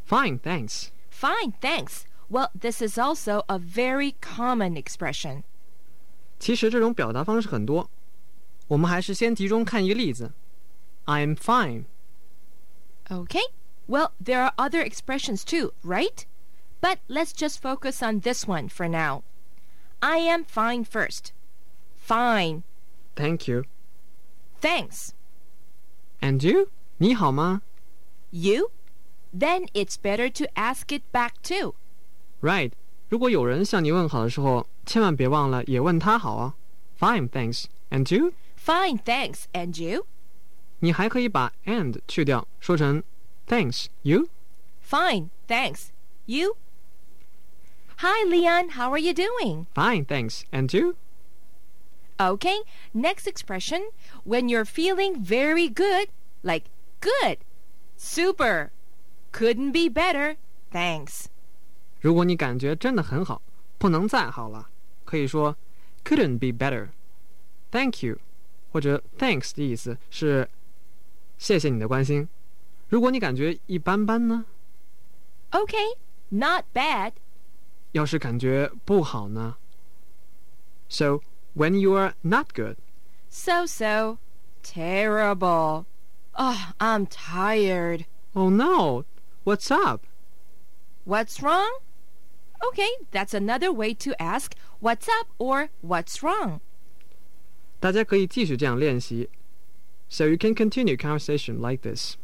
Fine, thanks. Fine, thanks. Well, this is also a very common expression. 其实这种表达方式很多，我们还是先集中看一个例子。I'm fine. Okay, well, there are other expressions too, right? But let's just focus on this one for now. I am fine first. Fine. Thank you. Thanks. And you? 你好吗？ You? Then it's better to ask it back too. Right. 如果有人向你问好的时候，千万别忘了也问他好啊。Fine, thanks. And you? Fine, thanks. And you? 你还可以把 and 去掉，说成 Thanks, you? Fine, thanks. You? Hi, Leon. How are you doing? Fine, thanks. And you? Okay, next expression. When you're feeling very good, like good, super, couldn't be better, thanks. 如果你感觉真的很好，不能再好了，可以说 Couldn't be better. Thank you. 或者 Thanks 的意思是谢谢你的关心。如果你感觉一般般呢？ Okay, not bad. 要是感觉不好呢？ So, when you are not good. So. Terrible. Oh, I'm tired. Oh no, what's up? What's wrong? Okay, that's another way to ask what's up or what's wrong. 大家可以继续这样练习。So you can continue conversation like this.